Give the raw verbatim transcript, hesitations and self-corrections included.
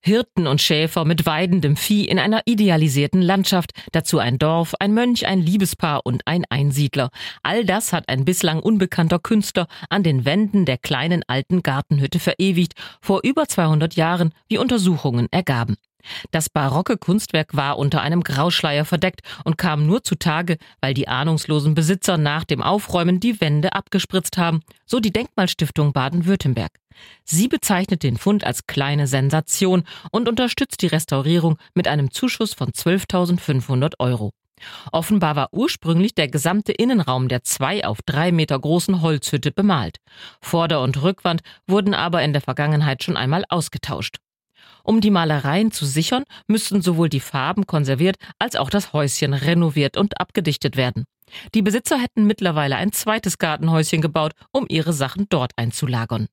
Hirten und Schäfer mit weidendem Vieh in einer idealisierten Landschaft, dazu ein Dorf, ein Mönch, ein Liebespaar und ein Einsiedler. All das hat ein bislang unbekannter Künstler an den Wänden der kleinen alten Gartenhütte verewigt, vor über zweihundert Jahren, wie Untersuchungen ergaben. Das barocke Kunstwerk war unter einem Grauschleier verdeckt und kam nur zutage, weil die ahnungslosen Besitzer nach dem Aufräumen die Wände abgespritzt haben, so die Denkmalstiftung Baden-Württemberg. Sie bezeichnet den Fund als kleine Sensation und unterstützt die Restaurierung mit einem Zuschuss von zwölftausendfünfhundert Euro. Offenbar war ursprünglich der gesamte Innenraum der zwei auf drei Meter großen Holzhütte bemalt. Vorder- und Rückwand wurden aber in der Vergangenheit schon einmal ausgetauscht. Um die Malereien zu sichern, müssten sowohl die Farben konserviert als auch das Häuschen renoviert und abgedichtet werden. Die Besitzer hätten mittlerweile ein zweites Gartenhäuschen gebaut, um ihre Sachen dort einzulagern.